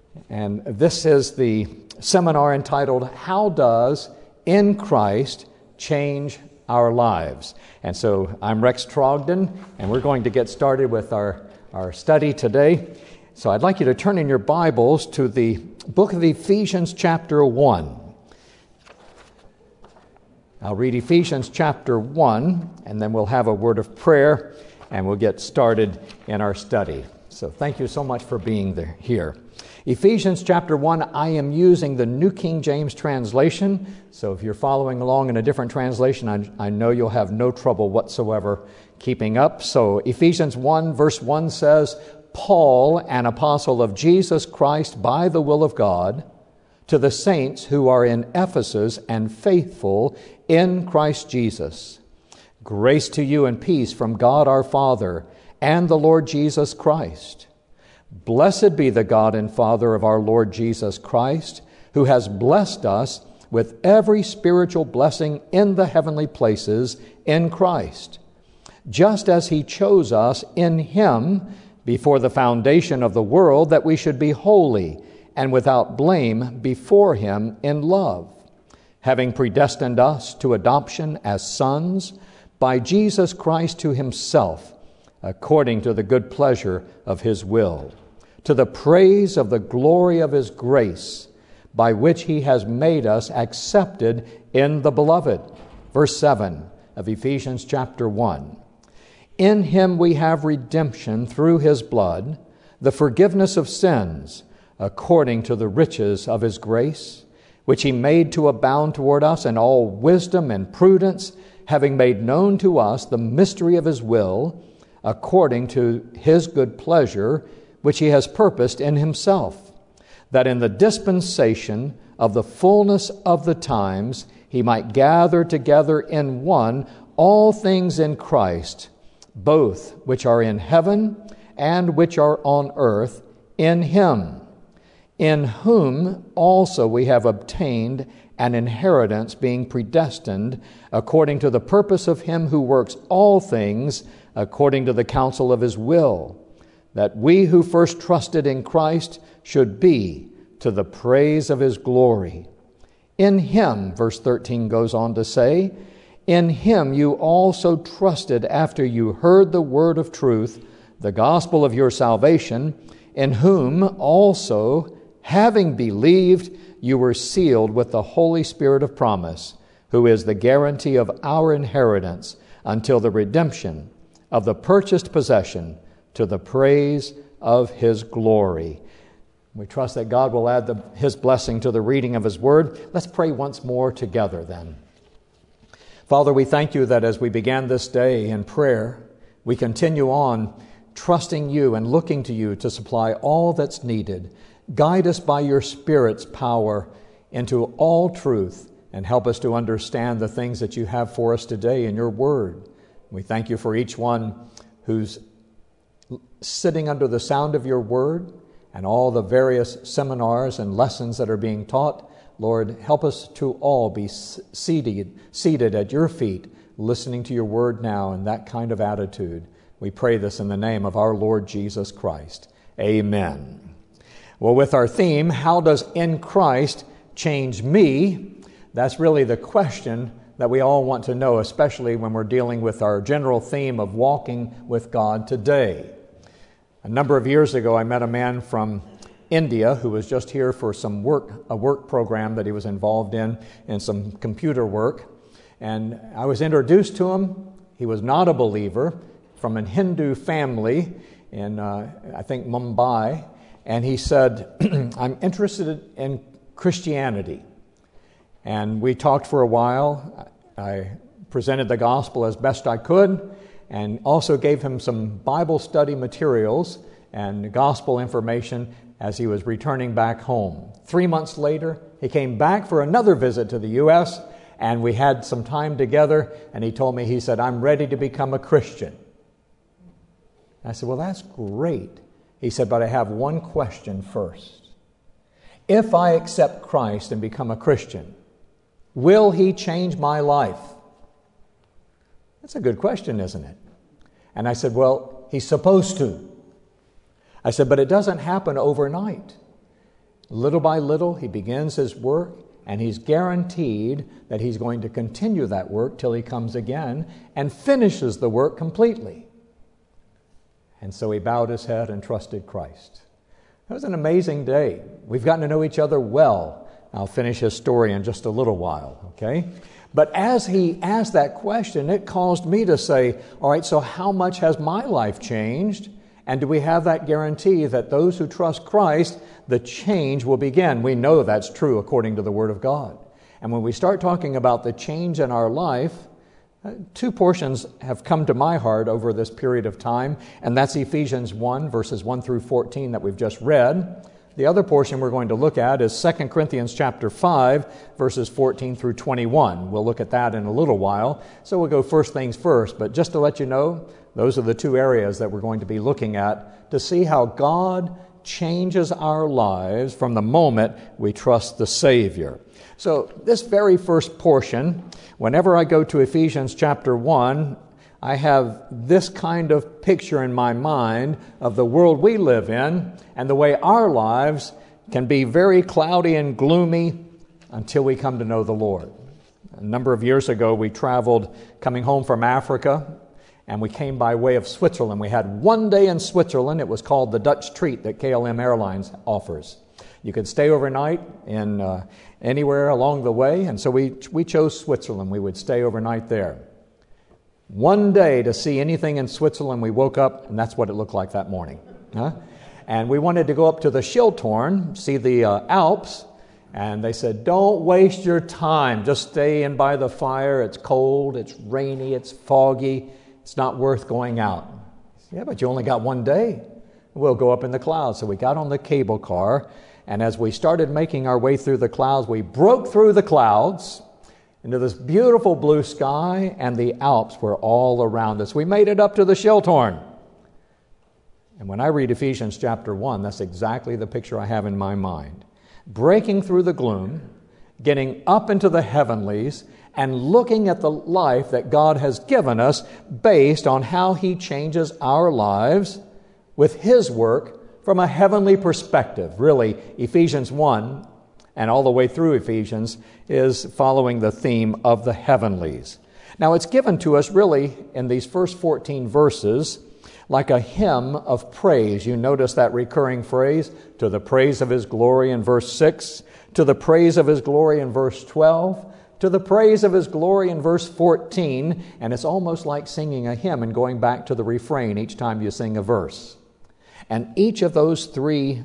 And this is the seminar entitled, How Does In Christ Change Our Lives? And so I'm Rex Trogdon, and we're going to get started with our study today. So I'd like you to turn in your Bibles to the book of Ephesians chapter 1. I'll read Ephesians chapter 1, and then we'll have a word of prayer, and we'll get started in our study. So thank you so much for being here. Ephesians chapter 1, I am using the New King James translation, so if you're following along in a different translation, I know you'll have no trouble whatsoever keeping up. So Ephesians 1 verse 1 says, Paul, an apostle of Jesus Christ by the will of God, to the saints who are in Ephesus and faithful in Christ Jesus. Grace to you and peace from God our Father and the Lord Jesus Christ. Blessed be the God and Father of our Lord Jesus Christ, who has blessed us with every spiritual blessing in the heavenly places in Christ, just as He chose us in Him before the foundation of the world, that we should be holy and without blame before Him in love, having predestined us to adoption as sons by Jesus Christ to Himself, according to the good pleasure of His will, to the praise of the glory of His grace, by which He has made us accepted in the Beloved. Verse 7 of Ephesians chapter 1. In Him we have redemption through His blood, the forgiveness of sins, according to the riches of His grace, which He made to abound toward us in all wisdom and prudence, having made known to us the mystery of His will, according to His good pleasure, which He has purposed in Himself, that in the dispensation of the fullness of the times He might gather together in one all things in Christ, both which are in heaven and which are on earth, in Him, in whom also we have obtained an inheritance, being predestined according to the purpose of Him who works all things according to the counsel of His will, that we who first trusted in Christ should be to the praise of His glory. In Him, verse 13 goes on to say, in Him you also trusted after you heard the word of truth, the gospel of your salvation, in whom also, having believed, you were sealed with the Holy Spirit of promise, who is the guarantee of our inheritance until the redemption of the purchased possession, to the praise of His glory. We trust that God will add His blessing to the reading of His word. Let's pray once more together then. Father, we thank You that as we began this day in prayer, we continue on trusting You and looking to You to supply all that's needed. Guide us by Your Spirit's power into all truth and help us to understand the things that You have for us today in Your word. We thank You for each one who's sitting under the sound of Your word and all the various seminars and lessons that are being taught. Lord, help us to all be seated at Your feet, listening to Your word now in that kind of attitude. We pray this in the name of our Lord Jesus Christ. Amen. Well, with our theme, How Does In Christ Change Me? That's really the question that we all want to know, especially when we're dealing with our general theme of walking with God today. A number of years ago, I met a man from India who was just here for a work program that he was involved in some computer work. And I was introduced to him. He was not a believer, from a Hindu family in, I think, Mumbai. And he said, I'm interested in Christianity. And we talked for a while. I presented the gospel as best I could, and also gave him some Bible study materials and gospel information as he was returning back home. 3 months later, he came back for another visit to the U.S., and we had some time together, and he told me, he said, I'm ready to become a Christian. I said, well, that's great. He said, but I have one question first. If I accept Christ and become a Christian, will He change my life? That's a good question, isn't it? And I said, well, He's supposed to. I said, but it doesn't happen overnight. Little by little, he begins his work, and he's guaranteed that he's going to continue that work till he comes again and finishes the work completely. And so he bowed his head and trusted Christ. It was an amazing day. We've gotten to know each other well. I'll finish his story in just a little while, okay? But as he asked that question, it caused me to say, all right, so how much has my life changed? And do we have that guarantee that those who trust Christ, the change will begin? We know that's true according to the Word of God. And when we start talking about the change in our life, two portions have come to my heart over this period of time, and that's Ephesians 1, verses 1 through 14 that we've just read. The other portion we're going to look at is 2 Corinthians chapter 5, verses 14 through 21. We'll look at that in a little while. So we'll go first things first. But just to let you know, those are the two areas that we're going to be looking at to see how God changes our lives from the moment we trust the Savior. So this very first portion, whenever I go to Ephesians chapter 1, I have this kind of picture in my mind of the world we live in and the way our lives can be very cloudy and gloomy until we come to know the Lord. A number of years ago, we traveled coming home from Africa, and we came by way of Switzerland. We had one day in Switzerland. It was called the Dutch Treat that KLM Airlines offers. You could stay overnight in anywhere along the way, and so we chose Switzerland. We would stay overnight there. One day to see anything in Switzerland, we woke up, and that's what it looked like that morning. And we wanted to go up to the Schilthorn, see the Alps, and they said, don't waste your time. Just stay in by the fire. It's cold, it's rainy, it's foggy. It's not worth going out. Yeah, but you only got one day. We'll go up in the clouds. So we got on the cable car, and as we started making our way through the clouds, we broke through the clouds into this beautiful blue sky, and the Alps were all around us. We made it up to the Schilthorn. And when I read Ephesians chapter 1, that's exactly the picture I have in my mind. Breaking through the gloom, getting up into the heavenlies, and looking at the life that God has given us based on how He changes our lives with His work from a heavenly perspective. Really, Ephesians 1 and all the way through Ephesians is following the theme of the heavenlies. Now, it's given to us really in these first 14 verses like a hymn of praise. You notice that recurring phrase, to the praise of His glory in verse 6, to the praise of His glory in verse 12, to the praise of His glory in verse 14, and it's almost like singing a hymn and going back to the refrain each time you sing a verse. And each of those three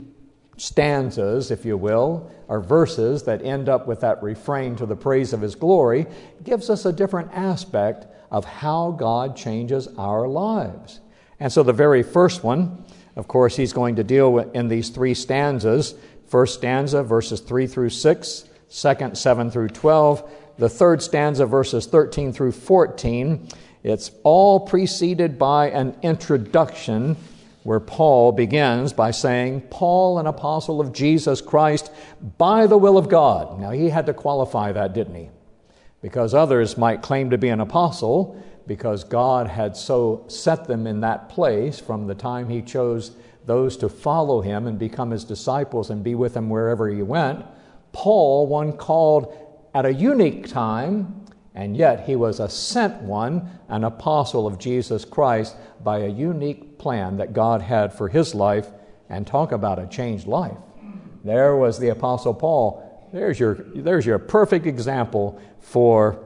stanzas, if you will, or verses that end up with that refrain to the praise of His glory, gives us a different aspect of how God changes our lives. And so the very first one, of course, he's going to deal with in these three stanzas. First stanza, verses 3 through 6, second, 7 through 12, the third stanza, verses 13 through 14. It's all preceded by an introduction where Paul begins by saying, Paul, an apostle of Jesus Christ, by the will of God. Now, he had to qualify that, didn't he? Because others might claim to be an apostle because God had so set them in that place from the time He chose those to follow Him and become His disciples and be with Him wherever He went. Paul, one called at a unique time, and yet he was a sent one, an apostle of Jesus Christ by a unique plan that God had for his life. And talk about a changed life. There was the Apostle Paul. There's your perfect example for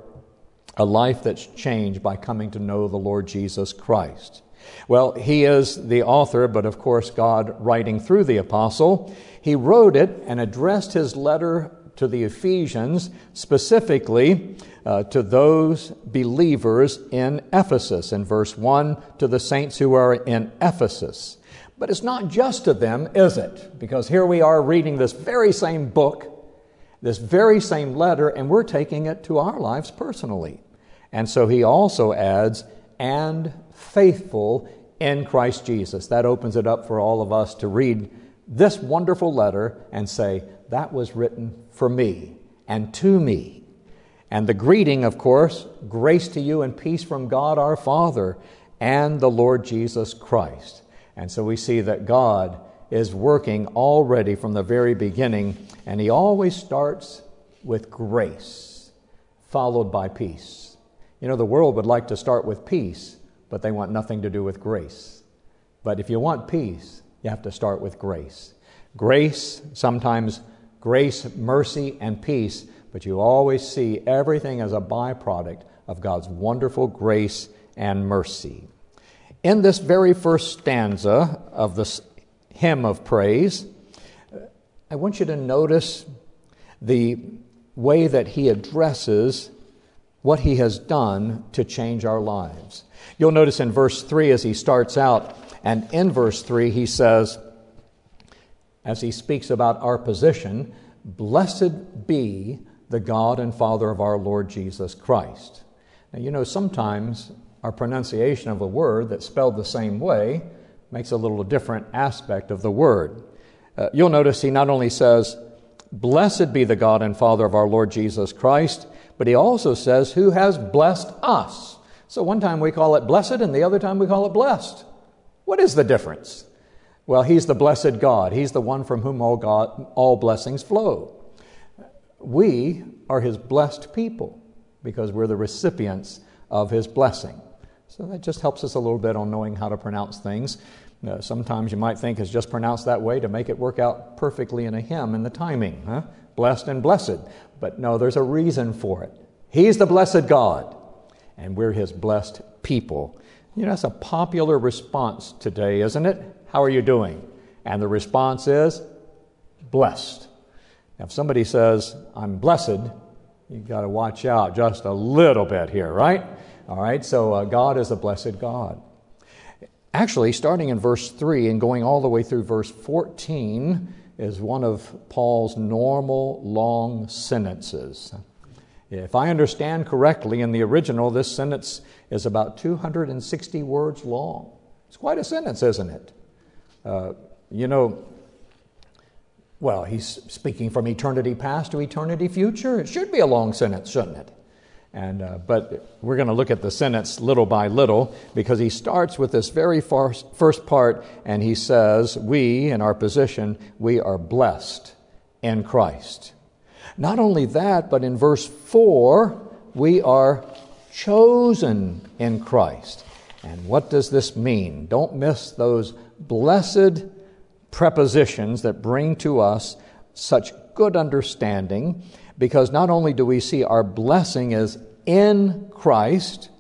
a life that's changed by coming to know the Lord Jesus Christ. Well, he is the author, but of course God writing through the apostle. He wrote it and addressed his letter to the Ephesians, specifically to those believers in Ephesus. In verse 1, to the saints who are in Ephesus. But it's not just to them, is it? Because here we are reading this very same book, this very same letter, and we're taking it to our lives personally. And so he also adds, and faithful in Christ Jesus. That opens it up for all of us to read this wonderful letter and say, that was written for me and to me. And the greeting, of course, grace to you and peace from God our Father and the Lord Jesus Christ. And so we see that God is working already from the very beginning, and He always starts with grace, followed by peace. You know, the world would like to start with peace, but they want nothing to do with grace. But if you want peace, you have to start with grace. Grace, sometimes grace, mercy, and peace, but you always see everything as a byproduct of God's wonderful grace and mercy. In this very first stanza of this hymn of praise, I want you to notice the way that he addresses what he has done to change our lives. You'll notice in verse 3 as he starts out, and in verse 3 he says, as he speaks about our position, "Blessed be the God and Father of our Lord Jesus Christ." Now, you know, sometimes our pronunciation of a word that's spelled the same way makes a little different aspect of the word. You'll notice he not only says, "Blessed be the God and Father of our Lord Jesus Christ," but he also says, "who has blessed us." So one time we call it blessed, and the other time we call it blessed. What is the difference? Well, He's the blessed God. He's the one from whom all blessings flow. We are His blessed people because we're the recipients of His blessing. So that just helps us a little bit on knowing how to pronounce things. Sometimes you might think it's just pronounced that way to make it work out perfectly in a hymn and the timing. Blessed and blessed. But no, there's a reason for it. He's the blessed God, and we're His blessed people. You know, that's a popular response today, isn't it? How are you doing? And the response is, blessed. Now, if somebody says, "I'm blessed," you've got to watch out just a little bit here, right? All right, so God is a blessed God. Actually, starting in verse 3 and going all the way through verse 14 is one of Paul's normal long sentences. If I understand correctly, in the original, this sentence is about 260 words long. It's quite a sentence, isn't it? Well, he's speaking from eternity past to eternity future. It should be a long sentence, shouldn't it? But we're going to look at the sentence little by little, because he starts with this very first part, and he says, we, in our position, we are blessed in Christ. Not only that, but in verse 4, we are chosen in Christ. And what does this mean? Don't miss those blessed prepositions that bring to us such good understanding, because not only do we see our blessing is in Christ,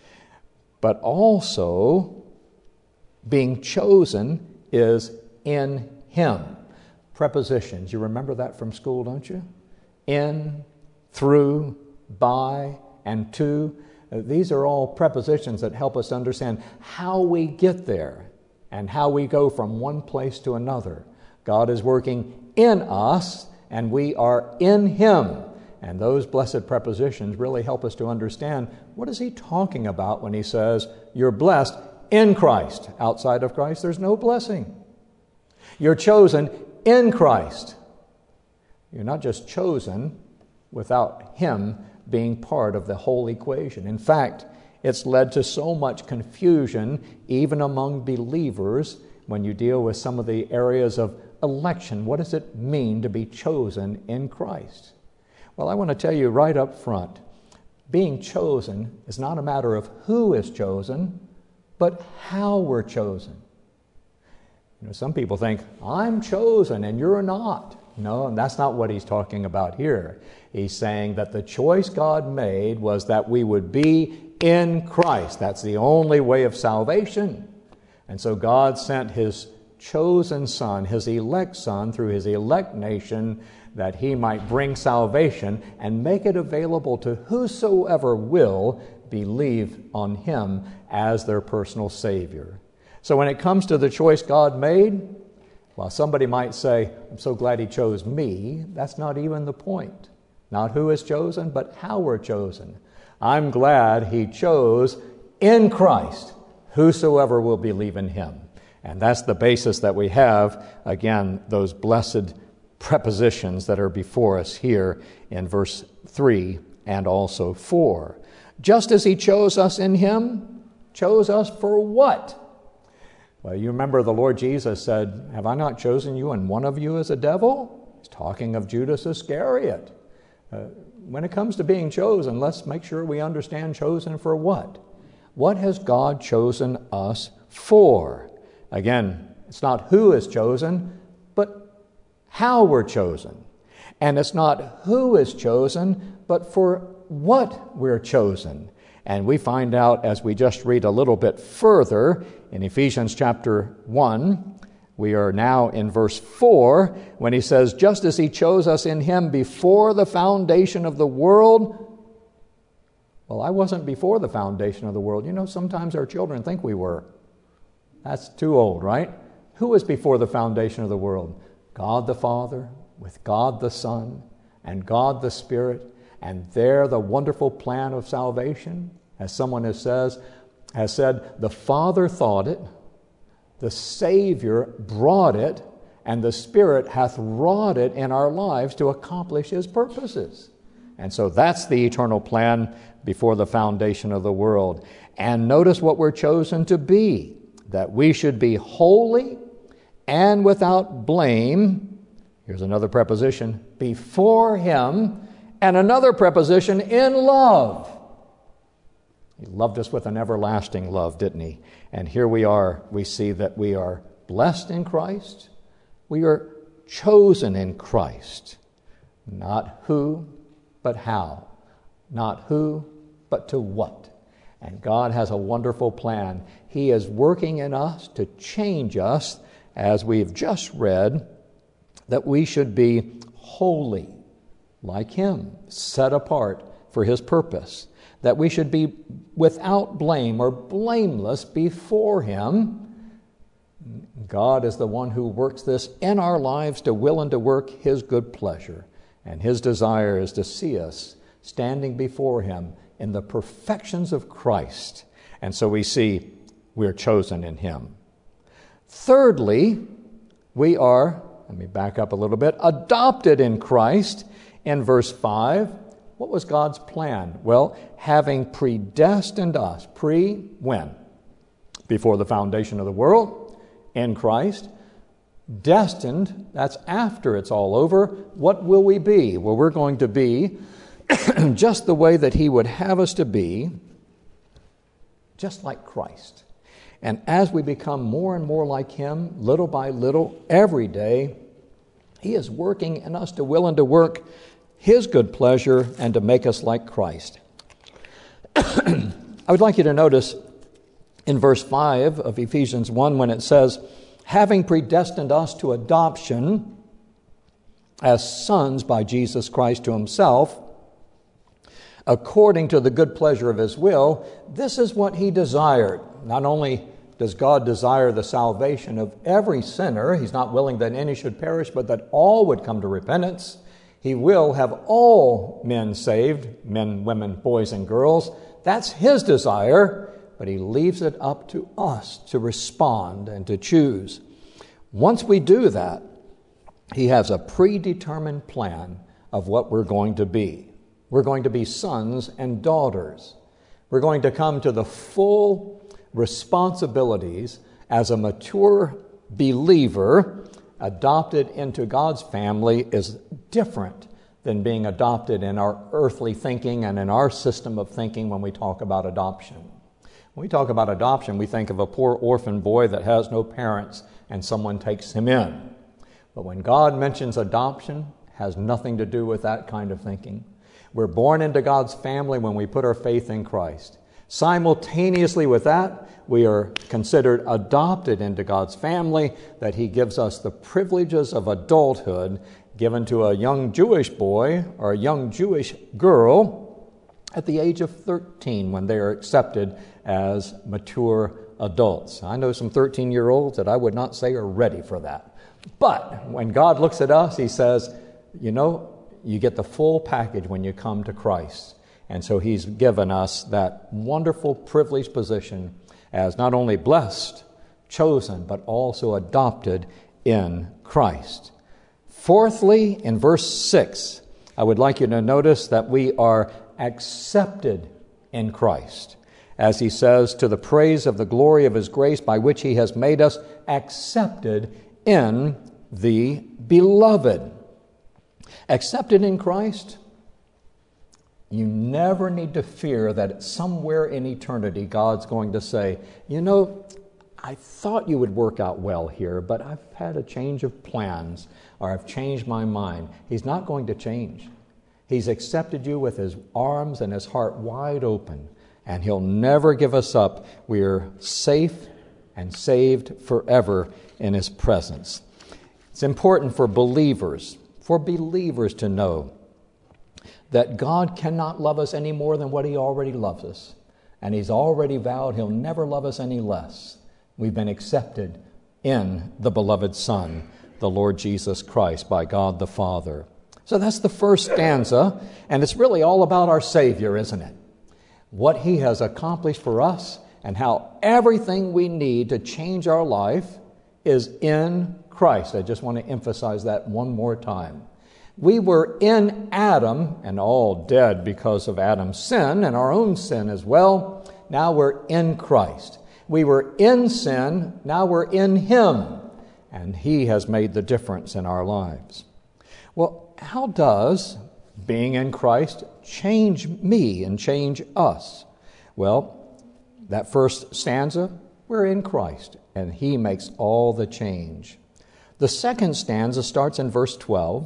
but also being chosen is in Him. Prepositions, you remember that from school, don't you? In, through, by, and to. These are all prepositions that help us understand how we get there and how we go from one place to another. God is working in us, and we are in Him. And those blessed prepositions really help us to understand, what is He talking about when He says, you're blessed in Christ? Outside of Christ, there's no blessing. You're chosen in Christ. You're not just chosen without Him being part of the whole equation. In fact, it's led to so much confusion, even among believers, when you deal with some of the areas of election. What does it mean to be chosen in Christ? Well, I want to tell you right up front, being chosen is not a matter of who is chosen, but how we're chosen. You know, some people think, I'm chosen and you're not. No, and that's not what he's talking about here. He's saying that the choice God made was that we would be in Christ. That's the only way of salvation. And so God sent His chosen Son, His elect Son, through His elect nation, that He might bring salvation and make it available to whosoever will believe on Him as their personal Savior. So when it comes to the choice God made, while somebody might say, I'm so glad He chose me, that's not even the point. Not who is chosen, but how we're chosen. I'm glad He chose in Christ whosoever will believe in Him. And that's the basis that we have, again, those blessed prepositions that are before us here in verse 3 and also 4. Just as He chose us in Him, chose us for what? Well, you remember the Lord Jesus said, "Have I not chosen you, and one of you is a devil?" He's talking of Judas Iscariot. When it comes to being chosen, let's make sure we understand chosen for what. What has God chosen us for? Again, it's not who is chosen, but how we're chosen. And it's not who is chosen, but for what we're chosen. And we find out as we just read a little bit further in Ephesians chapter 1, we are now in verse 4, when he says, "Just as he chose us in him before the foundation of the world." Well, I wasn't before the foundation of the world. You know, sometimes our children think we were. That's too old, right? Who was before the foundation of the world? God the Father, with God the Son, and God the Spirit, and there the wonderful plan of salvation. As someone has said, the Father thought it, the Savior brought it, and the Spirit hath wrought it in our lives to accomplish His purposes. And so that's the eternal plan before the foundation of the world. And notice what we're chosen to be, that we should be holy and without blame. Here's another preposition, before Him, and another preposition, in love. He loved us with an everlasting love, didn't He? And here we are. We see that we are blessed in Christ. We are chosen in Christ. Not who, but how. Not who, but to what. And God has a wonderful plan. He is working in us to change us, as we've just read, that we should be holy, like Him, set apart for His purpose. That we should be without blame or blameless before Him. God is the one who works this in our lives to will and to work His good pleasure. And His desire is to see us standing before Him in the perfections of Christ. And so we see we're chosen in Him. Thirdly, we are, let me back up a little bit, adopted in Christ in verse 5. What was God's plan? Well, having predestined us, when? Before the foundation of the world, in Christ. Destined, that's after it's all over. What will we be? Well, we're going to be just the way that He would have us to be, just like Christ. And as we become more and more like Him, little by little, every day, He is working in us to will and to work His good pleasure and to make us like Christ. I would like you to notice in verse 5 of Ephesians 1 when it says, having predestined us to adoption as sons by Jesus Christ to Himself, according to the good pleasure of His will. This is what He desired. Not only does God desire the salvation of every sinner, He's not willing that any should perish, but that all would come to repentance. He will have all men saved, men, women, boys, and girls. That's His desire, but He leaves it up to us to respond and to choose. Once we do that, He has a predetermined plan of what we're going to be. We're going to be sons and daughters. We're going to come to the full responsibilities as a mature believer. Adopted into God's family is different than being adopted in our earthly thinking and in our system of thinking when we talk about adoption. When we talk about adoption, we think of a poor orphan boy that has no parents and someone takes him in. But when God mentions adoption, it has nothing to do with that kind of thinking. We're born into God's family when we put our faith in Christ. Simultaneously with that, we are considered adopted into God's family, that He gives us the privileges of adulthood given to a young Jewish boy or a young Jewish girl at the age of 13 when they are accepted as mature adults. I know some 13-year-olds that I would not say are ready for that. But when God looks at us, He says, you know, you get the full package when you come to Christ. And so He's given us that wonderful privileged position as not only blessed, chosen, but also adopted in Christ. Fourthly, in verse 6, I would like you to notice that we are accepted in Christ. as he says, to the praise of the glory of his grace by which he has made us accepted in the beloved. Accepted in Christ, you never need to fear that somewhere in eternity God's going to say, you know, I thought you would work out well here, but I've had a change of plans, or I've changed my mind. He's not going to change. He's accepted you with his arms and his heart wide open, and he'll never give us up. We're safe and saved forever in his presence. It's important for believers to know that God cannot love us any more than what he already loves us. And he's already vowed he'll never love us any less. We've been accepted in the beloved Son, the Lord Jesus Christ, by God the Father. So that's the first stanza, and it's really all about our Savior, isn't it? What he has accomplished for us and how everything we need to change our life is in Christ. I just want to emphasize that one more time. We were in Adam and all dead because of Adam's sin and our own sin as well. Now we're in Christ. We were in sin, now we're in him, and he has made the difference in our lives. Well, how does being in Christ change me and change us? Well, that first stanza, we're in Christ, and he makes all the change. The second stanza starts in verse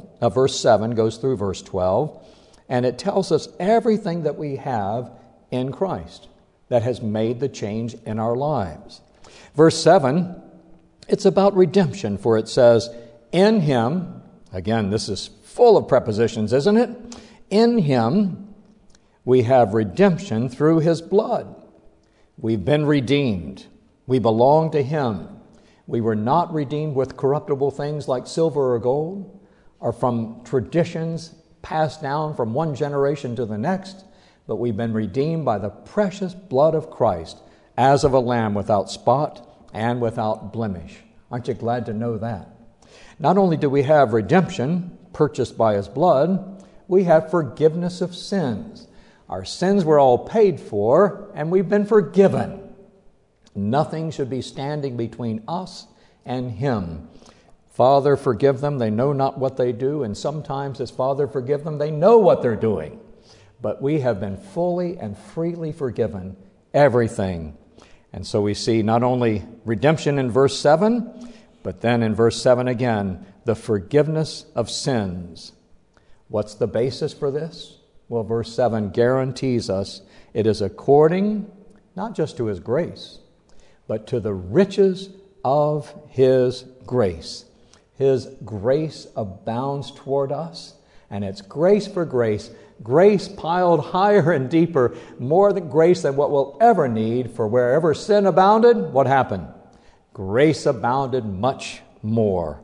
7, goes through verse 12, and it tells us everything that we have in Christ that has made the change in our lives. Verse 7, it's about redemption, for it says, in him, again, this is full of prepositions, isn't it? In him we have redemption through his blood. We've been redeemed. We belong to him. We were not redeemed with corruptible things like silver or gold, or from traditions passed down from one generation to the next, but we've been redeemed by the precious blood of Christ, as of a lamb without spot and without blemish. Aren't you glad to know that? Not only do we have redemption purchased by his blood, we have forgiveness of sins. Our sins were all paid for, and we've been forgiven. Nothing should be standing between us and him. Father, forgive them. They know not what they do. And sometimes as Father, forgive them, they know what they're doing. But we have been fully and freely forgiven everything. And so we see not only redemption in verse 7, but then in verse 7 again, the forgiveness of sins. What's the basis for this? Well, verse 7 guarantees us it is according not just to his grace, but to the riches of his grace. His grace abounds toward us, and it's grace for grace, grace piled higher and deeper, more than grace than what we'll ever need, for wherever sin abounded, what happened? Grace abounded much more.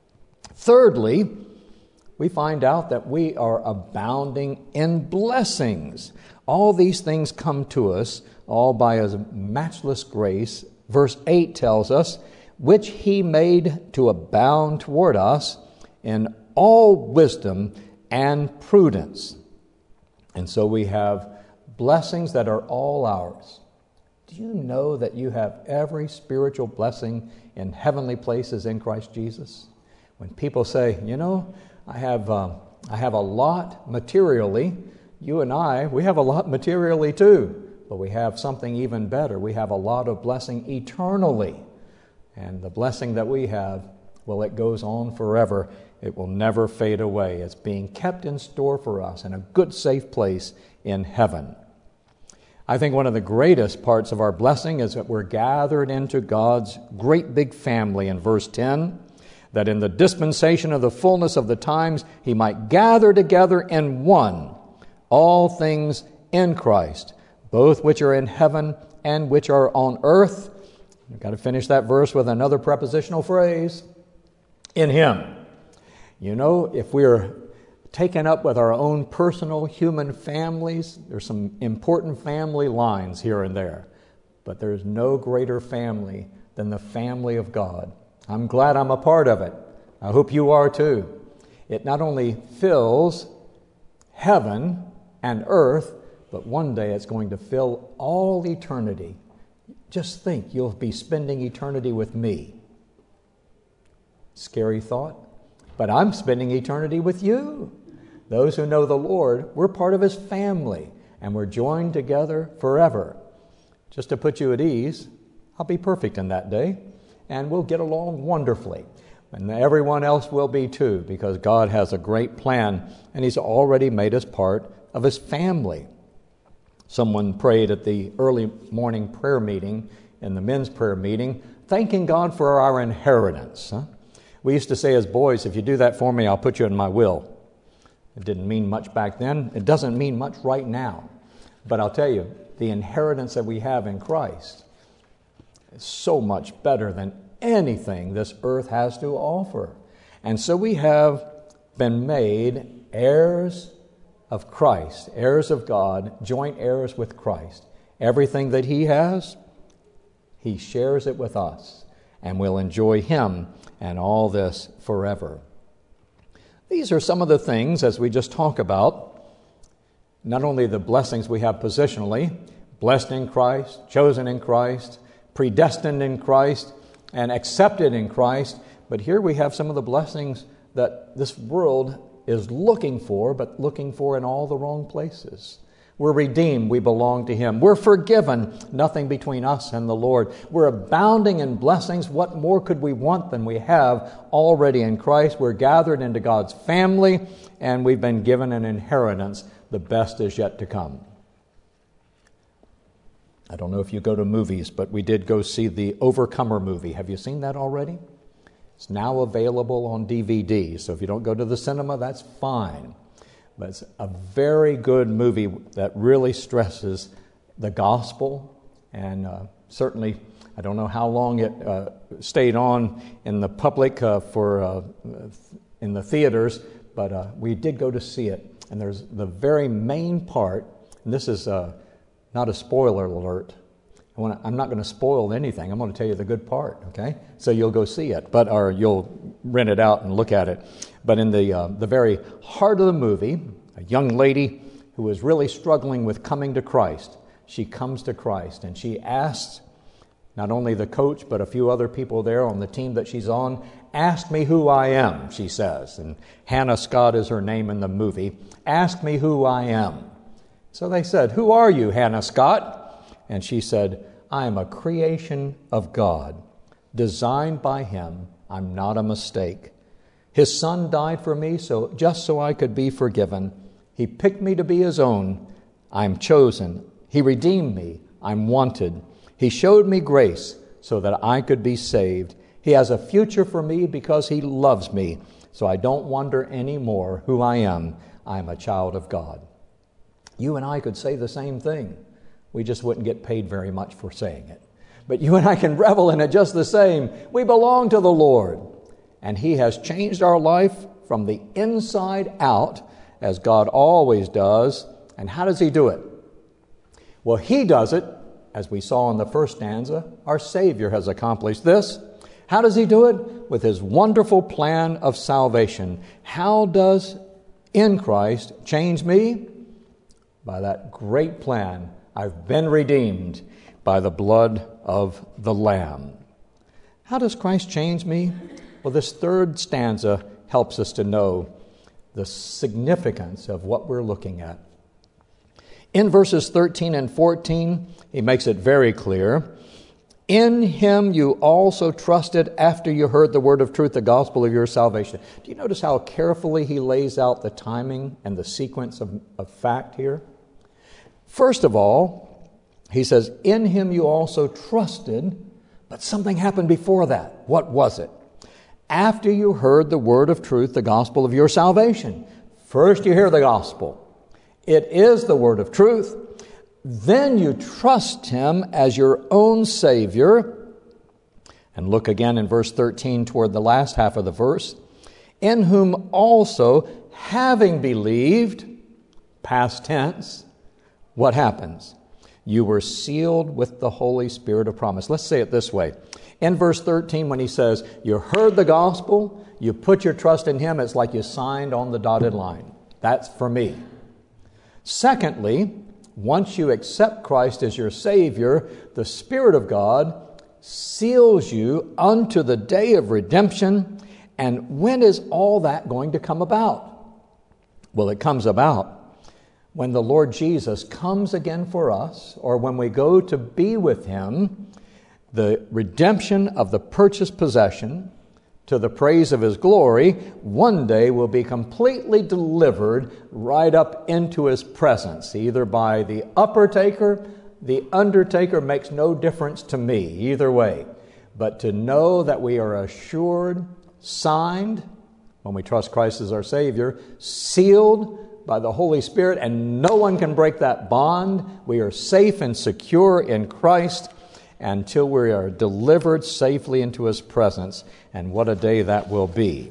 Thirdly, we find out that we are abounding in blessings. All these things come to us all by his matchless grace. Verse 8 tells us, which he made to abound toward us in all wisdom and prudence. And so we have blessings that are all ours. Do you know that you have every spiritual blessing in heavenly places in Christ Jesus? When people say, you know, I have a lot materially, you and I, we have a lot materially too. But we have something even better. We have a lot of blessing eternally. And the blessing that we have, well, it goes on forever. It will never fade away. It's being kept in store for us in a good, safe place in heaven. I think one of the greatest parts of our blessing is that we're gathered into God's great big family in verse 10, that in the dispensation of the fullness of the times, he might gather together in one all things in Christ, both which are in heaven and which are on earth. You've got to finish that verse with another prepositional phrase. In him. You know, if we're taken up with our own personal human families, there's some important family lines here and there. But there's no greater family than the family of God. I'm glad I'm a part of it. I hope you are too. It not only fills heaven and earth, but one day it's going to fill all eternity. Just think, you'll be spending eternity with me. Scary thought, but I'm spending eternity with you. Those who know the Lord, we're part of His family, and we're joined together forever. Just to put you at ease, I'll be perfect in that day, and we'll get along wonderfully. And everyone else will be too, because God has a great plan, and He's already made us part of His family. Someone prayed at the early morning prayer meeting, in the men's prayer meeting, thanking God for our inheritance. We used to say as boys, if you do that for me, I'll put you in my will. It didn't mean much back then. It doesn't mean much right now. But I'll tell you, the inheritance that we have in Christ is so much better than anything this earth has to offer. And so we have been made heirs of Christ, heirs of God, joint heirs with Christ. Everything that He has, He shares it with us, and we'll enjoy Him and all this forever. These are some of the things, as we just talk about, not only the blessings we have positionally, blessed in Christ, chosen in Christ, predestined in Christ, and accepted in Christ, but here we have some of the blessings that this world is looking for, but looking for in all the wrong places. We're redeemed, we belong to Him. We're forgiven, nothing between us and the Lord. We're abounding in blessings. What more could we want than we have already in Christ? We're gathered into God's family, and we've been given an inheritance. The best is yet to come. I don't know if you go to movies, but we did go see the Overcomer movie. Have you seen that already? It's now available on DVD, so if you don't go to the cinema, that's fine. But it's a very good movie that really stresses the gospel, and certainly, I don't know how long it stayed on in the public in the theaters, but we did go to see it. And there's the very main part, and this is not a spoiler alert. I'm not going to spoil anything. I'm going to tell you the good part, okay? So you'll go see it, or you'll rent it out and look at it. But in the very heart of the movie, a young lady who is really struggling with coming to Christ, she comes to Christ, and she asks not only the coach, but a few other people there on the team that she's on, ask me who I am, she says. And Hannah Scott is her name in the movie. Ask me who I am. So they said, who are you, Hannah Scott? And she said, I am a creation of God, designed by Him. I'm not a mistake. His Son died for me just so I could be forgiven. He picked me to be His own. I'm chosen. He redeemed me. I'm wanted. He showed me grace so that I could be saved. He has a future for me because He loves me. So I don't wonder anymore who I am. I'm a child of God. You and I could say the same thing. We just wouldn't get paid very much for saying it. But you and I can revel in it just the same. We belong to the Lord. And He has changed our life from the inside out, as God always does. And how does He do it? Well, He does it, as we saw in the first stanza. Our Savior has accomplished this. How does He do it? With His wonderful plan of salvation. How does in Christ change me? By that great plan. I've been redeemed by the blood of the Lamb. How does Christ change me? Well, this third stanza helps us to know the significance of what we're looking at. In verses 13 and 14, he makes it very clear. In Him you also trusted after you heard the word of truth, the gospel of your salvation. Do you notice how carefully he lays out the timing and the sequence of fact here? First of all, he says, in Him you also trusted, but something happened before that. What was it? After you heard the word of truth, the gospel of your salvation. First you hear the gospel. It is the word of truth. Then you trust Him as your own Savior. And look again in verse 13 toward the last half of the verse. In whom also, having believed, past tense, what happens? You were sealed with the Holy Spirit of promise. Let's say it this way. In verse 13, when he says, you heard the gospel, you put your trust in Him, it's like you signed on the dotted line. That's for me. Secondly, Once you accept Christ as your Savior, the Spirit of God seals you unto the day of redemption. And when is all that going to come about? Well, it comes about when the Lord Jesus comes again for us, or when we go to be with Him. The redemption of the purchased possession, to the praise of His glory, one day will be completely delivered right up into His presence, either by the upper taker, the undertaker, makes no difference to me, either way. But to know that we are assured, signed, when we trust Christ as our Savior, sealed by the Holy Spirit, and no one can break that bond. We are safe and secure in Christ until we are delivered safely into His presence. And what a day that will be.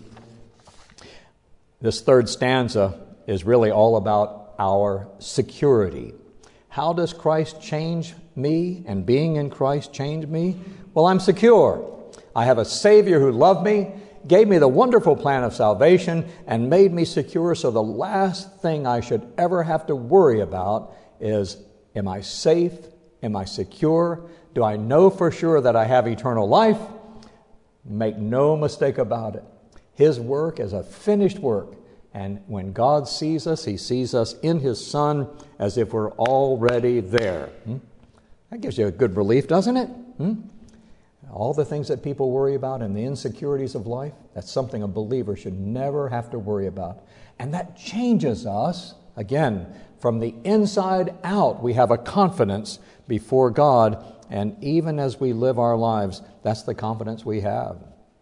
This third stanza is really all about our security. How does Christ change me, and being in Christ change me? Well, I'm secure. I have a Savior who loved me, gave me the wonderful plan of salvation, and made me secure. So the last thing I should ever have to worry about is, am I safe? Am I secure? Do I know for sure that I have eternal life? Make no mistake about it. His work is a finished work. And when God sees us, He sees us in His Son as if we're already there. That gives you a good relief, doesn't it? All the things that people worry about and the insecurities of life, that's something a believer should never have to worry about. And that changes us, again, from the inside out. We have a confidence before God, and even as we live our lives, that's the confidence we have.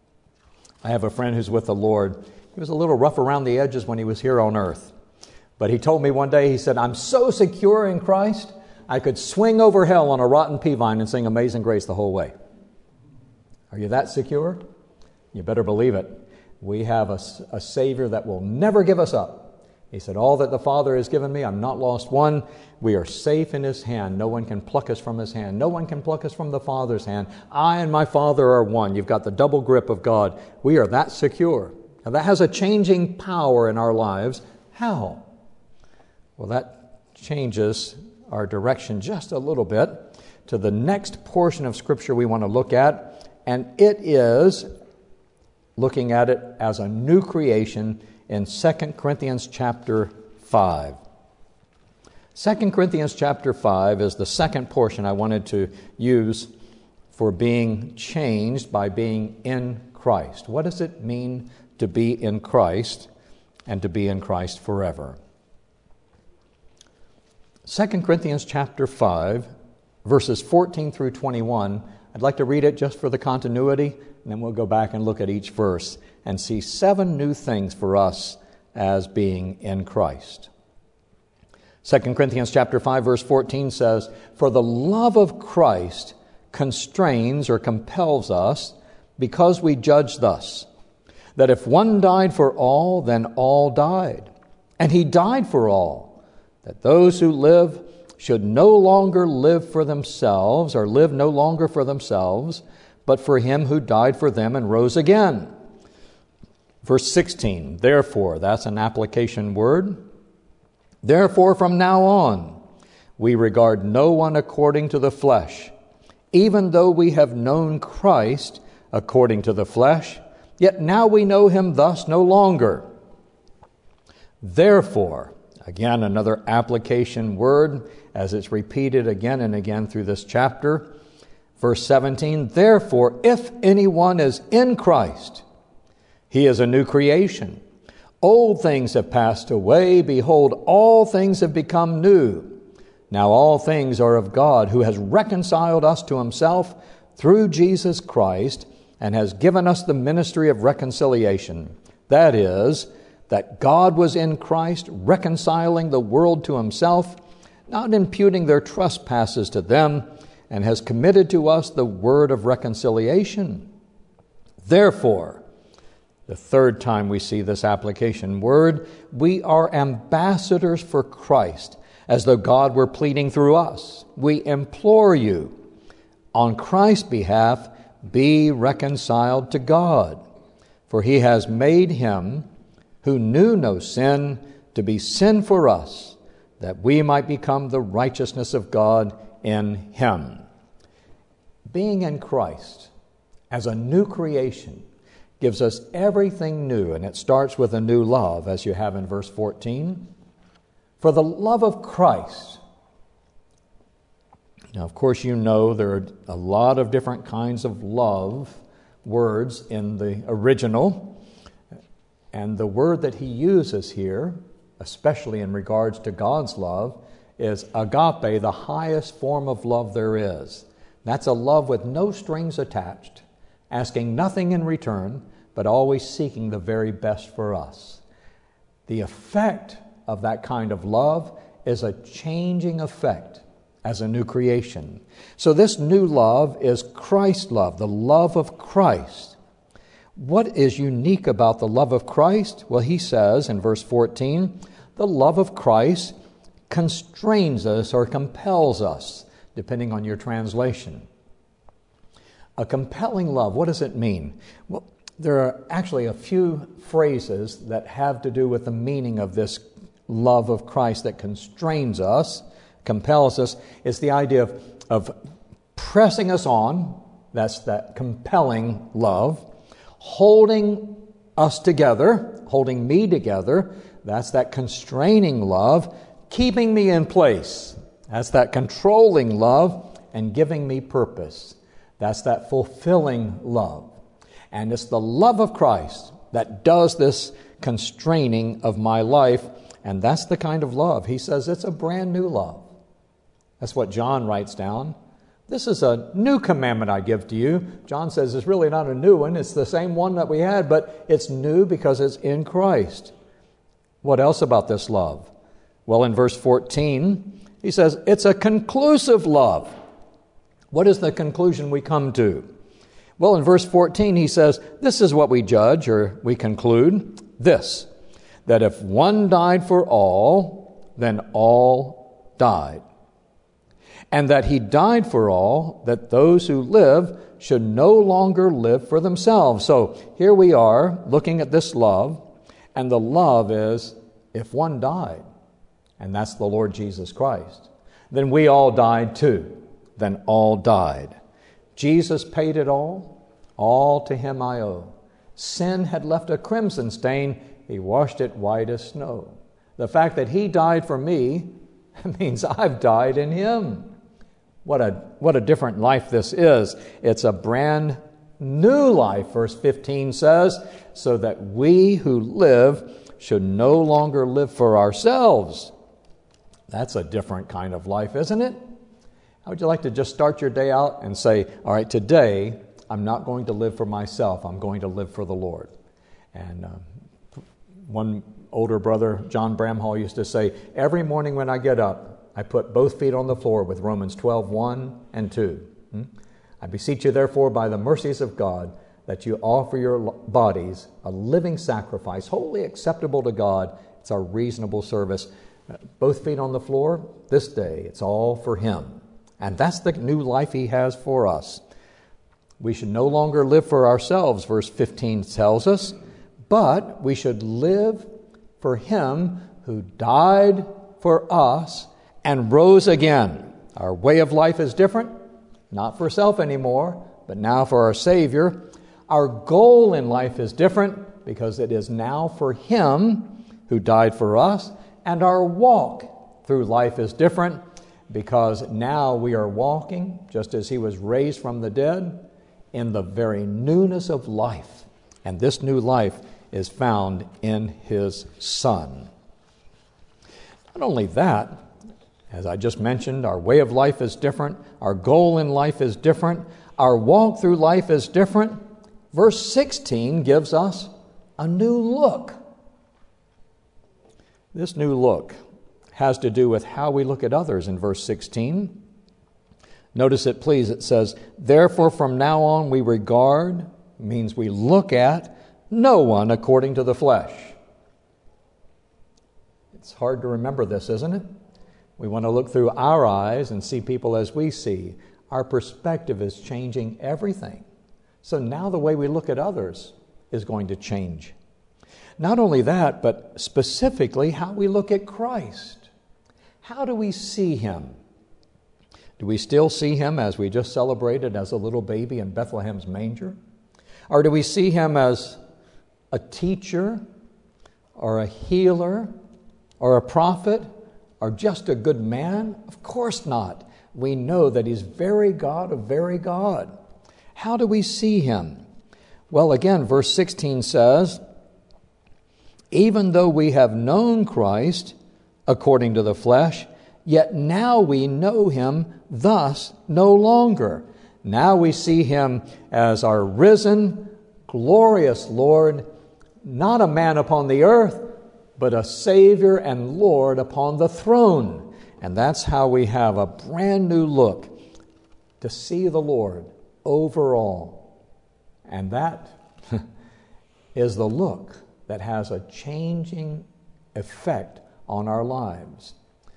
I have a friend who's with the Lord. He was a little rough around the edges when he was here on earth. But he told me one day, he said, I'm so secure in Christ, I could swing over hell on a rotten pea vine and sing Amazing Grace the whole way. Are you that secure? You better believe it. We have a Savior that will never give us up. He said, all that the Father has given me, I'm not lost one. We are safe in His hand. No one can pluck us from His hand. No one can pluck us from the Father's hand. I and my Father are one. You've got the double grip of God. We are that secure. Now that has a changing power in our lives. How? Well, that changes our direction just a little bit to the next portion of Scripture we want to look at, and it is looking at it as a new creation in 2 Corinthians chapter 5. 2 Corinthians chapter 5 is the second portion I wanted to use for being changed by being in Christ. What does it mean to be in Christ and to be in Christ forever? 2 Corinthians chapter 5, verses 14 through 21. I'd like to read it just for the continuity, and then we'll go back and look at each verse and see 7 new things for us as being in Christ. 2 Corinthians chapter 5, verse 14 says, For the love of Christ constrains or compels us, because we judge thus, that if one died for all, then all died. And He died for all, that those who live should no longer live for themselves, or live no longer for themselves, but for Him who died for them and rose again. Verse 16, therefore, that's an application word. Therefore, from now on, we regard no one according to the flesh. Even though we have known Christ according to the flesh, yet now we know Him thus no longer. Therefore, again, another application word, as it's repeated again and again through this chapter. Verse 17, therefore, if anyone is in Christ, he is a new creation. Old things have passed away. Behold, all things have become new. Now all things are of God, who has reconciled us to Himself through Jesus Christ, and has given us the ministry of reconciliation. That is, that God was in Christ, reconciling the world to Himself, not imputing their trespasses to them, and has committed to us the word of reconciliation. Therefore, the third time we see this application word, we are ambassadors for Christ, as though God were pleading through us. We implore you, on Christ's behalf, be reconciled to God. For He has made Him, who knew no sin, to be sin for us, that we might become the righteousness of God in him. Being in Christ as a new creation gives us everything new, and it starts with a new love, as you have in verse 14. For the love of Christ. Now, of course, you know there are a lot of different kinds of love words in the original, and the word that he uses here, especially in regards to God's love, is agape, the highest form of love there is. That's a love with no strings attached, asking nothing in return, but always seeking the very best for us. The effect of that kind of love is a changing effect as a new creation. So this new love is Christ's love, the love of Christ. What is unique about the love of Christ? Well, he says in verse 14, the love of Christ constrains us or compels us, depending on your translation. A compelling love, what does it mean? Well, there are actually a few phrases that have to do with the meaning of this love of Christ that constrains us, compels us. It's the idea of pressing us on, that's that compelling love, holding us together, holding me together, that's that constraining love, keeping me in place, that's that controlling love, and giving me purpose, that's that fulfilling love. And it's the love of Christ that does this constraining of my life, and that's the kind of love. He says it's a brand new love. That's what John writes down. This is a new commandment I give to you. John says it's really not a new one. It's the same one that we had, but it's new because it's in Christ. What else about this love? Well, in verse 14, he says it's a conclusive love. What is the conclusion we come to? Well, in verse 14, he says, this is what we judge, or we conclude, this, that if one died for all, then all died. And that he died for all, that those who live should no longer live for themselves. So here we are looking at this love, and the love is, if one died, and that's the Lord Jesus Christ, then we all died too. Then all died. Jesus paid it all to him I owe. Sin had left a crimson stain, he washed it white as snow. The fact that he died for me means I've died in him. What a different life this is. It's a brand new life, verse 15 says, so that we who live should no longer live for ourselves. That's a different kind of life, isn't it? How would you like to just start your day out and say, all right, today I'm not going to live for myself. I'm going to live for the Lord. And one older brother, John Bramhall, used to say, every morning when I get up, I put both feet on the floor with Romans 12:1 and 2. I beseech you, therefore, by the mercies of God, that you offer your bodies a living sacrifice, wholly acceptable to God. It's our reasonable service. Both feet on the floor, this day, it's all for him. And that's the new life he has for us. We should no longer live for ourselves, verse 15 tells us, but we should live for him who died for us and rose again. Our way of life is different, not for self anymore, but now for our Savior. Our goal in life is different because it is now for him who died for us, and our walk through life is different because now we are walking, just as he was raised from the dead, in the very newness of life. And this new life is found in his Son. Not only that, as I just mentioned, our way of life is different. Our goal in life is different. Our walk through life is different. Verse 16 gives us a new look. This new look has to do with how we look at others in verse 16. Notice it, please. It says, therefore from now on we regard, means we look at, no one according to the flesh. It's hard to remember this, isn't it? We want to look through our eyes and see people as we see. Our perspective is changing everything. So now the way we look at others is going to change. Not only that, but specifically how we look at Christ. how do we see him? Do we still see him as we just celebrated as a little baby in Bethlehem's manger? Or do we see him as a teacher or a healer or a prophet or just a good man? Of course not. We know that he's very God of very God. How do we see him? Well, again, verse 16 says, even though we have known Christ according to the flesh, yet now we know him thus no longer. Now we see him as our risen, glorious Lord, not a man upon the earth, but a Savior and Lord upon the throne. And that's how we have a brand new look to see the Lord overall. And that is the look that has a changing effect on our lives.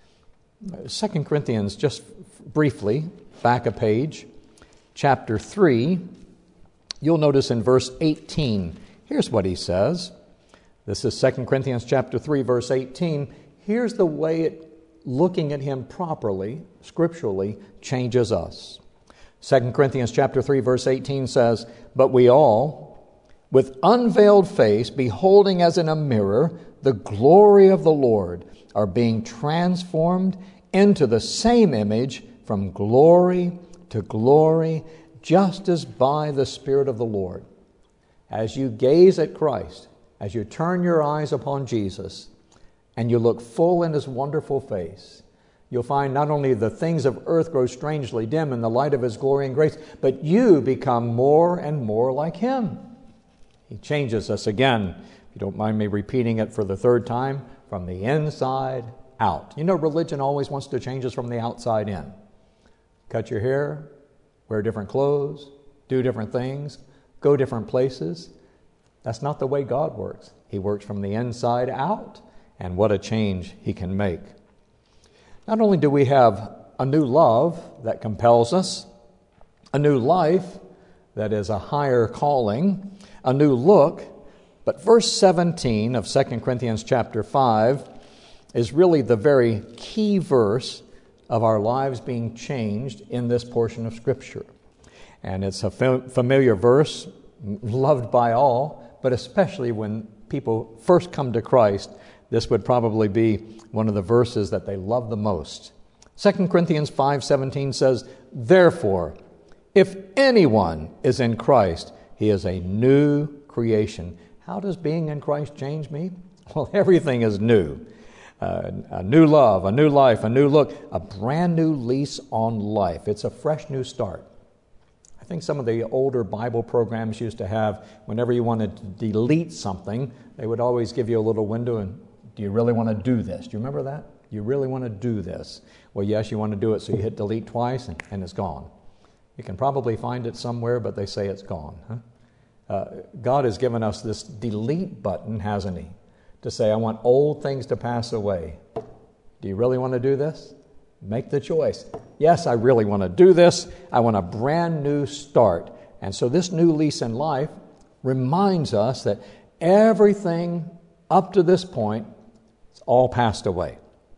2 Corinthians, just briefly, back a page, chapter 3, you'll notice in verse 18, here's what he says. This is 2 Corinthians chapter 3, verse 18. Here's the way looking at him properly, scripturally, changes us. 2 Corinthians chapter 3, verse 18 says, but we all, with unveiled face, beholding as in a mirror the glory of the Lord, are being transformed into the same image from glory to glory, just as by the Spirit of the Lord. As you gaze at Christ, as you turn your eyes upon Jesus, and you look full in his wonderful face, you'll find not only the things of earth grow strangely dim in the light of his glory and grace, but you become more and more like him. He changes us again, if you don't mind me repeating it for the third time, from the inside out. You know, religion always wants to change us from the outside in. Cut your hair, wear different clothes, do different things, go different places. That's not the way God works. He works from the inside out, and what a change he can make. Not only do we have a new love that compels us, a new life that is a higher calling, a new look, but verse 17 of 2 Corinthians chapter 5 is really the very key verse of our lives being changed in this portion of Scripture. And it's a familiar verse, loved by all, but especially when people first come to Christ, this would probably be one of the verses that they love the most. 2 Corinthians 5:17 says, therefore, if anyone is in Christ, he is a new creation. How does being in Christ change me? Well, everything is new. A new love, a new life, a new look, a brand new lease on life. It's a fresh new start. I think some of the older Bible programs used to have, whenever you wanted to delete something, they would always give you a little window and, do you really want to do this? Do you remember that? You really want to do this? Well, yes, you want to do it, so you hit delete twice and it's gone. You can probably find it somewhere, but they say it's gone. God has given us this delete button, hasn't he? To say, I want old things to pass away. Do you really want to do this? Make the choice. Yes, I really want to do this. I want a brand new start. And so this new lease in life reminds us that everything up to this point, it's all passed away.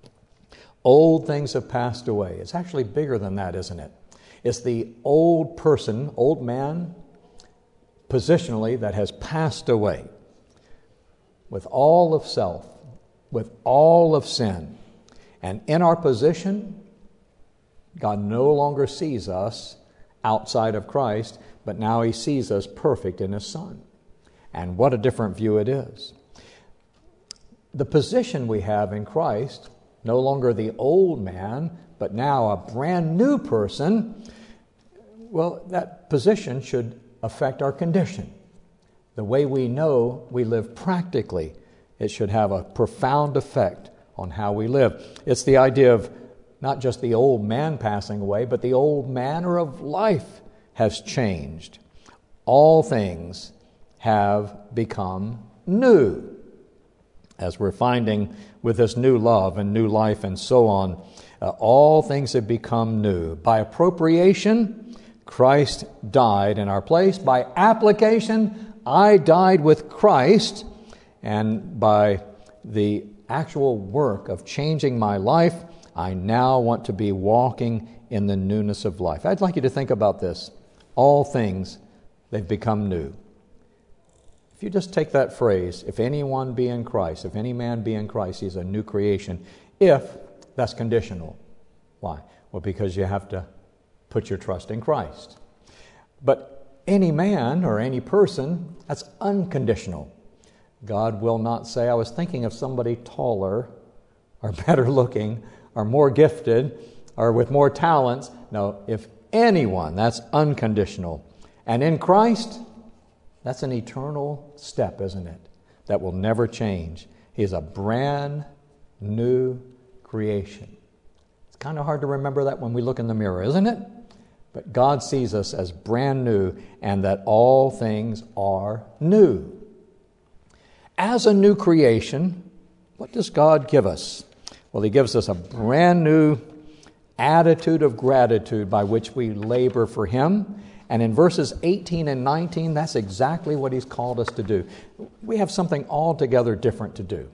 Old things have passed away. It's actually bigger than that, isn't it? It's the old person, old man, positionally, that has passed away. With all of self, with all of sin. And in our position, God no longer sees us outside of Christ, but now he sees us perfect in his Son. And what a different view it is. The position we have in Christ, no longer the old man, but now a brand new person, well, that position should affect our condition. The way we know we live practically, it should have a profound effect on how we live. It's the idea of not just the old man passing away, but the old manner of life has changed. All things have become new. As we're finding with this new love and new life and so on, all things have become new. By appropriation, Christ died in our place. By application, I died with Christ, and by the actual work of changing my life, I now want to be walking in the newness of life. I'd like you to think about this. All things, they've become new. If you just take that phrase, if anyone be in Christ, if any man be in Christ, he's a new creation. If, that's conditional. Why? Well, because you have to put your trust in Christ. But any man or any person, that's unconditional. God will not say, I was thinking of somebody taller or better looking or more gifted or with more talents. No, if anyone, that's unconditional. And in Christ, that's an eternal step, isn't it? That will never change. He is a brand new creation. It's kind of hard to remember that when we look in the mirror, isn't it? But God sees us as brand new and that all things are new. As a new creation, what does God give us? Well, He gives us a brand new attitude of gratitude by which we labor for Him. And in verses 18 and 19, that's exactly what He's called us to do. We have something altogether different to do.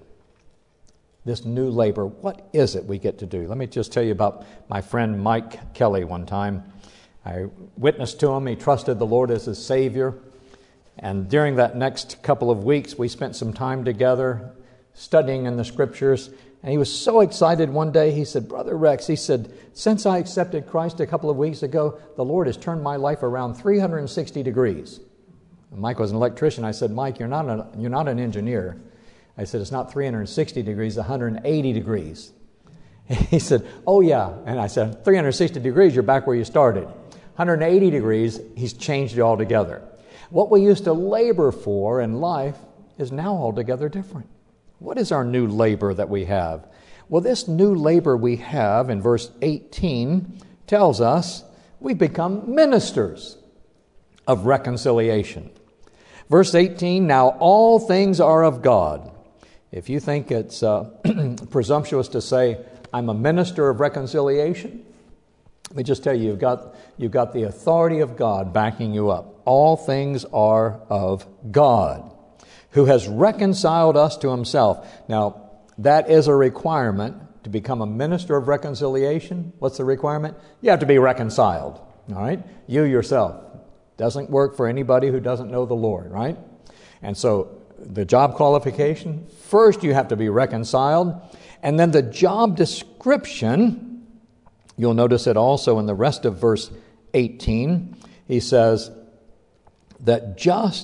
This new labor, what is it we get to do? Let me just tell you about my friend Mike Kelly one time. I witnessed to him. He trusted the Lord as his Savior. And during that next couple of weeks, we spent some time together studying in the Scriptures. And he was so excited one day, he said, Brother Rex, he said, since I accepted Christ a couple of weeks ago, the Lord has turned my life around 360 degrees. And Mike was an electrician. I said, Mike, you're not an engineer. I said, it's not 360 degrees, 180 degrees. He said, oh yeah. And I said, 360 degrees, you're back where you started. 180 degrees, He's changed it altogether. What we used to labor for in life is now altogether different. What is our new labor that we have? Well, this new labor we have in verse 18 tells us we become ministers of reconciliation. Verse 18, now all things are of God. If you think it's presumptuous to say, I'm a minister of reconciliation, let me just tell you, you've got the authority of God backing you up. All things are of God, who has reconciled us to Himself. Now, that is a requirement to become a minister of reconciliation. What's the requirement? You have to be reconciled, all right? You yourself. Doesn't work for anybody who doesn't know the Lord, right? And so the job qualification, first you have to be reconciled, and then the job description, you'll notice it also in the rest of verse 18. He says that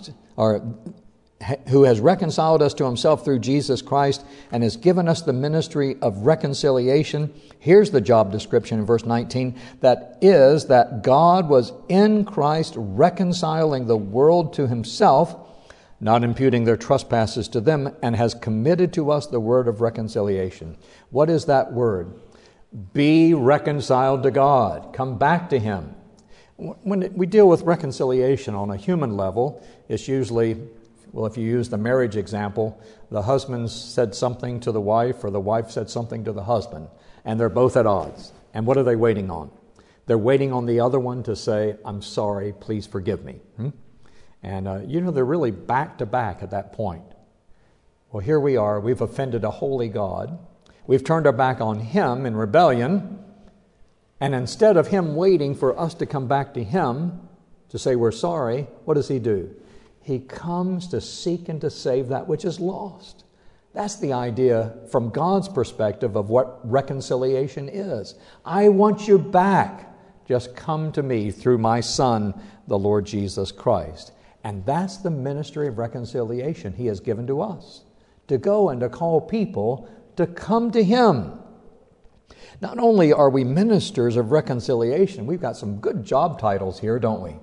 who has reconciled us to Himself through Jesus Christ and has given us the ministry of reconciliation. Here's the job description in verse 19. That is, that God was in Christ reconciling the world to Himself, not imputing their trespasses to them, and has committed to us the word of reconciliation. What is that word? Be reconciled to God. Come back to Him. When we deal with reconciliation on a human level, it's usually, well, if you use the marriage example, the husband said something to the wife or the wife said something to the husband, and they're both at odds. And what are they waiting on? They're waiting on the other one to say, I'm sorry, please forgive me. And they're really back to back at that point. Well, here we are. We've offended a holy God. We've turned our back on Him in rebellion. And instead of Him waiting for us to come back to Him to say we're sorry, what does He do? He comes to seek and to save that which is lost. That's the idea from God's perspective of what reconciliation is. I want you back. Just come to me through my Son, the Lord Jesus Christ. And that's the ministry of reconciliation He has given to us, to go and to call people to come to Him. Not only are we ministers of reconciliation, we've got some good job titles here, don't we?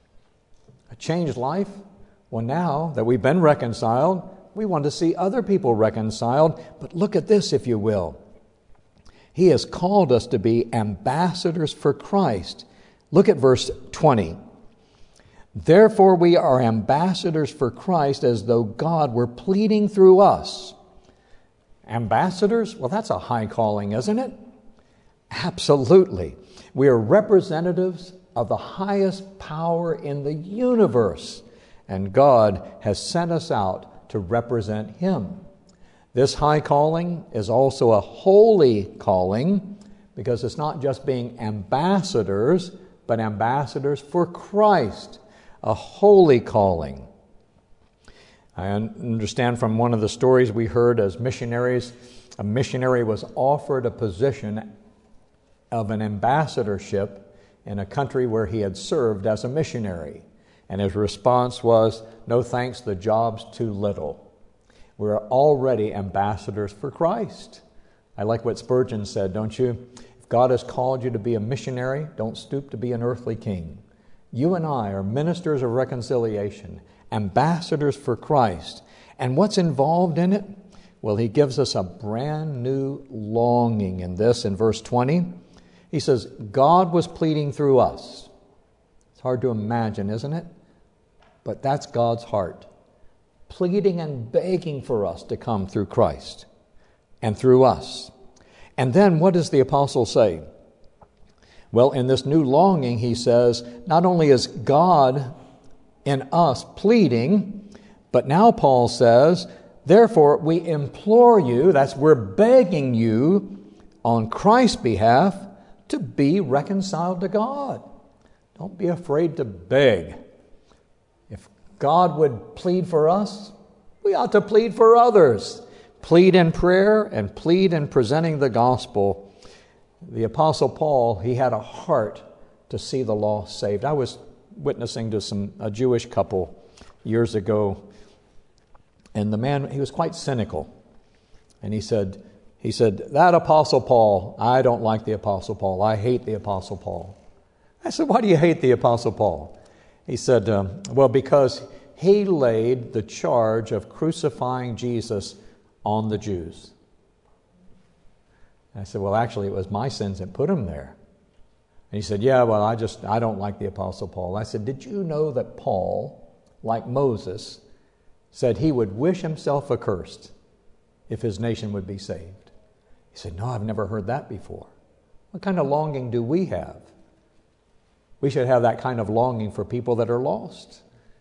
A changed life. Well, now that we've been reconciled, we want to see other people reconciled. But look at this, if you will. He has called us to be ambassadors for Christ. Look at verse 20. Therefore we are ambassadors for Christ, as though God were pleading through us. Ambassadors? Well, that's a high calling, isn't it? Absolutely. We are representatives of the highest power in the universe, and God has sent us out to represent Him. This high calling is also a holy calling, because it's not just being ambassadors, but ambassadors for Christ, a holy calling. I understand from one of the stories we heard as missionaries, a missionary was offered a position of an ambassadorship in a country where he had served as a missionary. And his response was, "No thanks, the job's too little." We're already ambassadors for Christ. I like what Spurgeon said, don't you? If God has called you to be a missionary, don't stoop to be an earthly king. You and I are ministers of reconciliation, ambassadors for Christ. And what's involved in it? Well, he gives us a brand new longing in this, in verse 20. He says, God was pleading through us. It's hard to imagine, isn't it? But that's God's heart, pleading and begging for us to come through Christ and through us. And then what does the apostle say? Well, in this new longing, he says, not only is God in us pleading, but now Paul says, therefore we implore you, we're begging you on Christ's behalf to be reconciled to God. Don't be afraid to beg. If God would plead for us, we ought to plead for others. Plead in prayer and plead in presenting the gospel. The Apostle Paul, he had a heart to see the lost saved. I was witnessing to a Jewish couple years ago, and the man, he was quite cynical. And he said, that Apostle Paul, I don't like the Apostle Paul. I hate the Apostle Paul. I said, why do you hate the Apostle Paul? He said, well, because he laid the charge of crucifying Jesus on the Jews. I said, well, actually, it was my sins that put him there. And he said, yeah, well, I don't like the Apostle Paul. I said, did you know that Paul, like Moses, said he would wish himself accursed if his nation would be saved? He said, no, I've never heard that before. What kind of longing do we have? We should have that kind of longing for people that are lost.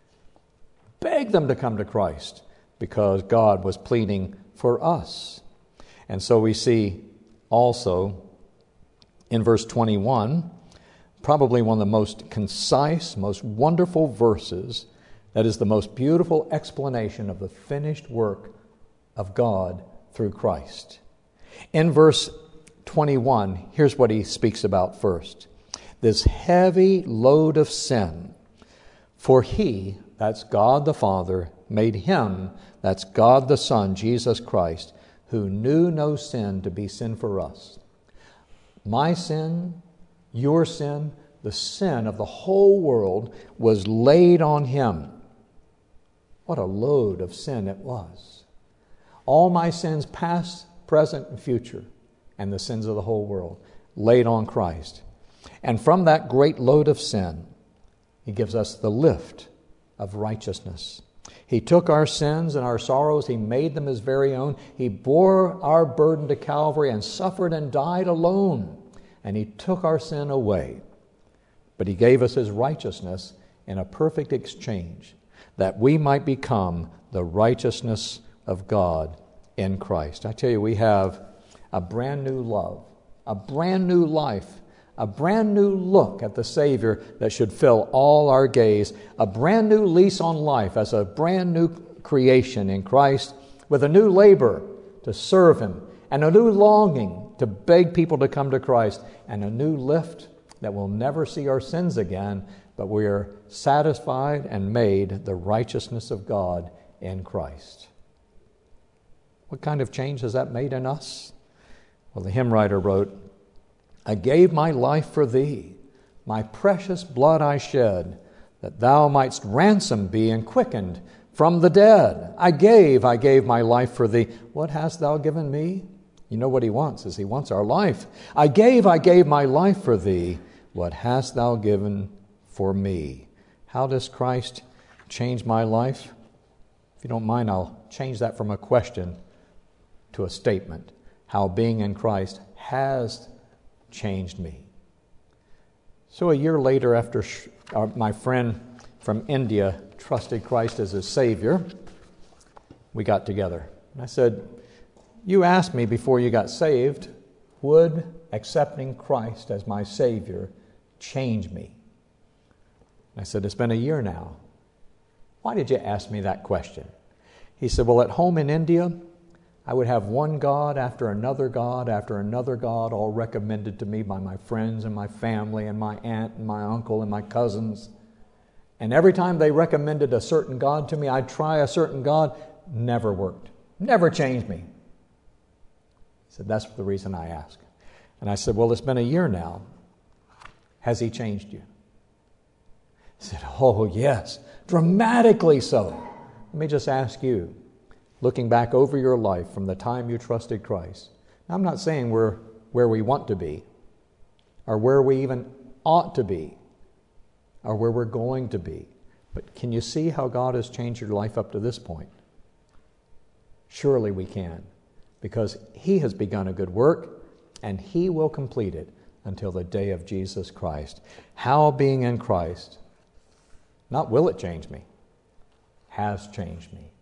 Beg them to come to Christ because God was pleading for us. And so we see also in verse 21, probably one of the most concise, most wonderful verses, that is the most beautiful explanation of the finished work of God through Christ. In verse 21, here's what he speaks about first. This heavy load of sin, for he, that's God the Father, made him, that's God the Son, Jesus Christ, who knew no sin, to be sin for us. My sin, your sin, the sin of the whole world was laid on him. What a load of sin it was. All my sins, past, present, and future, and the sins of the whole world, laid on Christ. And from that great load of sin, he gives us the lift of righteousness. He took our sins and our sorrows. He made them his very own. He bore our burden to Calvary and suffered and died alone. And he took our sin away. But he gave us his righteousness in a perfect exchange, that we might become the righteousness of God in Christ. I tell you, we have a brand new love, a brand new life, a brand new look at the Savior that should fill all our gaze, a brand new lease on life as a brand new creation in Christ, with a new labor to serve him, and a new longing to beg people to come to Christ, and a new lift that will never see our sins again, but we are satisfied and made the righteousness of God in Christ. What kind of change has that made in us? Well, the hymn writer wrote, I gave my life for thee, my precious blood I shed, that thou mightst ransomed be and quickened from the dead. I gave my life for thee. What hast thou given me? You know what he wants, is he wants our life. I gave my life for thee. What hast thou given for me? How does Christ change my life? If you don't mind, I'll change that from a question to a statement. How being in Christ has changed me. So a year later, after my friend from India trusted Christ as his Savior, we got together. And I said, you asked me before you got saved, would accepting Christ as my Savior change me? I said, it's been a year now. Why did you ask me that question? He said, well, at home in India, I would have one God after another God after another God, all recommended to me by my friends and my family and my aunt and my uncle and my cousins. And every time they recommended a certain God to me, I'd try a certain God. Never worked. Never changed me. He said, that's the reason I asked. And I said, well, it's been a year now. Has He changed you? He said, oh, yes, dramatically so. Let me just ask you, looking back over your life from the time you trusted Christ, I'm not saying we're where we want to be, or where we even ought to be, or where we're going to be, but can you see how God has changed your life up to this point? Surely we can, because He has begun a good work, and He will complete it until the day of Jesus Christ. How being in Christ, not will it change me, has changed me.